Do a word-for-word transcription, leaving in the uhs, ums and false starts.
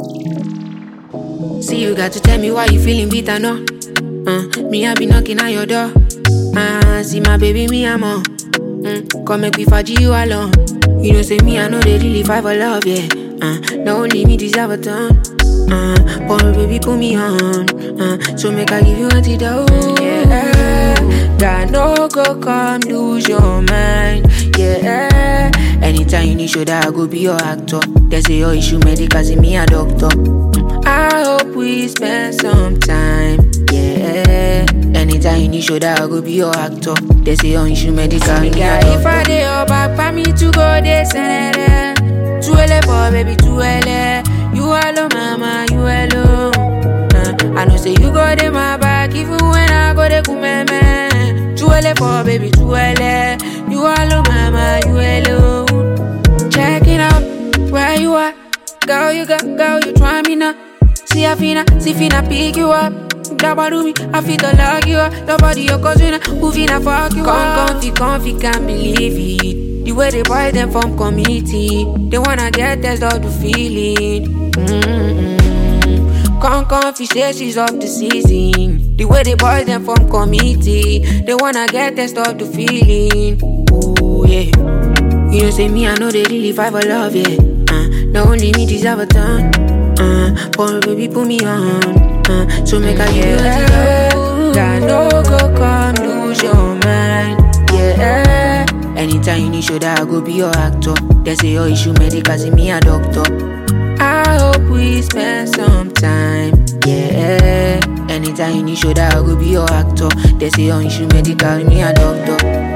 See, you got to tell me why you feeling bitter, no? Uh, me, I be knocking at your door. Uh, see my baby, me, I'm on. Mm, come make me faji you alone. You know, say me, I know they really fight for love, yeah. Uh, not only me deserve a ton. Uh, but baby, put me on. Uh, so make I give you antidote, yeah. God, no go come lose your mind, yeah. Anytime you need shoulder, I go be your actor. They say your issue medical, see me a doctor. I hope we spend some time, yeah. Anytime you need shoulder, I go be your actor. They say your issue medical, me a doctor. If I dey your back, for me to go, they send it. Too early for baby, too early. You alone, mama, you alone. Uh, I know say you go dey my back, even when I go dey kumeme. Too early for baby, too early. You alone, mama, you alone. Checking out where you are, girl, you got, girl, you try me now. See I finna, see finna pick you up. Dabba do me, I feel to lock you up. Nobody your cousin, who finna fuck you come, up. Comfy, comfy, can't believe it. The way they buy them from committee, they wanna get test of the feeling. Mm-hmm. Come comfy, say she's off the season. The way they buy them from committee, they wanna get test of the feeling. Ooh yeah. You know say me, I know they really fight for love, yeah. Uh, not only me deserve a ton. Uh, but baby put me on. Uh, so make I give you a God no go come lose your mind, yeah. Anytime you need shoulder, I go be your actor. They say your issue medical, see me a doctor. I hope we spend some time, yeah. Anytime you need shoulder, I go be your actor. They say your issue medical, me a doctor.